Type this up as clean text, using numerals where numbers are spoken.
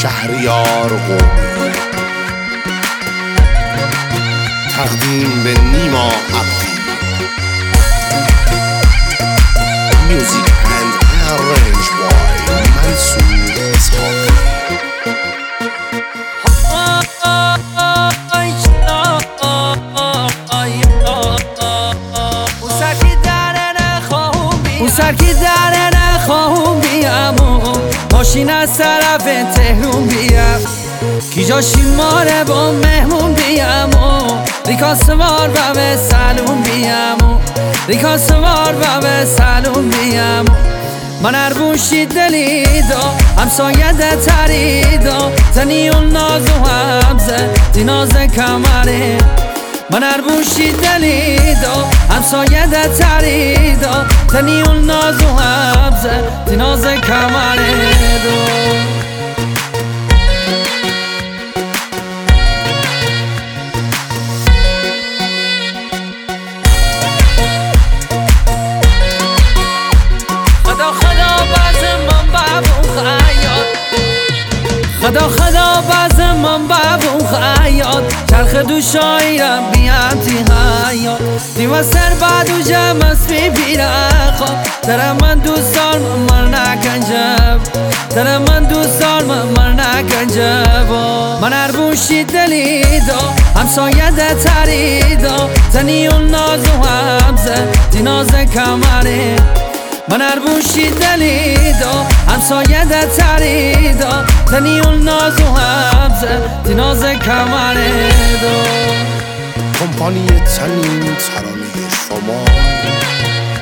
شهریار قومی. تقدیم به نیما عبدی. Music and arranged by منصور اسحاقی. اون سر که در نخواهم بیام ماشین از طرف تهرون بیام کی جاشی ماره با مهمون بیام ریکا سوار و به سلون بیام ریکا سوار و به سلون بیام من اربوشی دلیدا همسایه ده تریدا زنی و ناز و همزه دی ناز کمره من اربوشی دلیدا همسایه ده تریدا زنی و ناز و همزه دی ناز کمره خدا خدا باز من بابون خیاد چرخ دو شایرم بیام تی حیات دیو سر بعدو جمع از بیره خواب درم من دوستان مر نکنجب درم من دوستان مر نکنجب من اربوشی دلیدا همسایه ده تریدا زنی و ناز و همزه دی ناز کمره من اربوشی دلیدا همسایه ده تریدا زنی و ناز و همزه دی ناز کمره کمپانی تنین ترانه شما